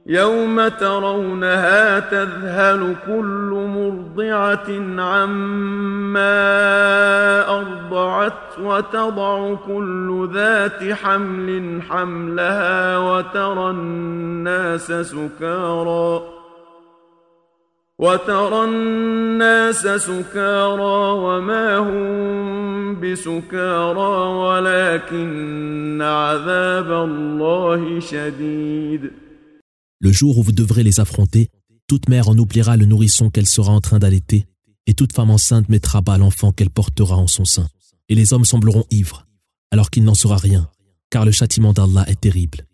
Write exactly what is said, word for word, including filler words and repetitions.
يوم ترونها تذهل كل مرضعة عما أرضعت وتضع كل ذات حمل حملها وترى الناس سكارى وترى الناس سكارى وما هم بسكارى ولكن عذاب الله شديد. Le jour où vous devrez les affronter, toute mère en oubliera le nourrisson qu'elle sera en train d'allaiter, et toute femme enceinte mettra à bas l'enfant qu'elle portera en son sein. Et les hommes sembleront ivres, alors qu'il n'en sera rien, car le châtiment d'Allah est terrible.